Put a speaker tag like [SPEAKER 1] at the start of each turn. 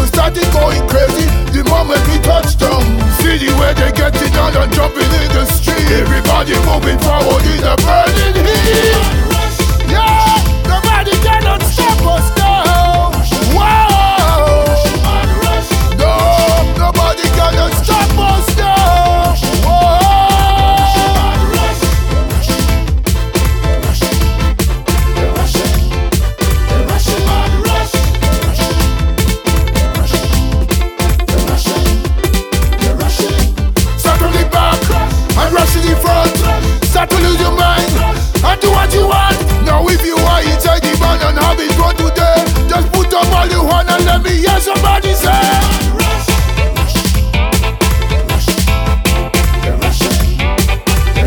[SPEAKER 1] people started going crazy the moment we touched down. See the way they getting down and jumping in the street. Everybody moving forward in the burning heat.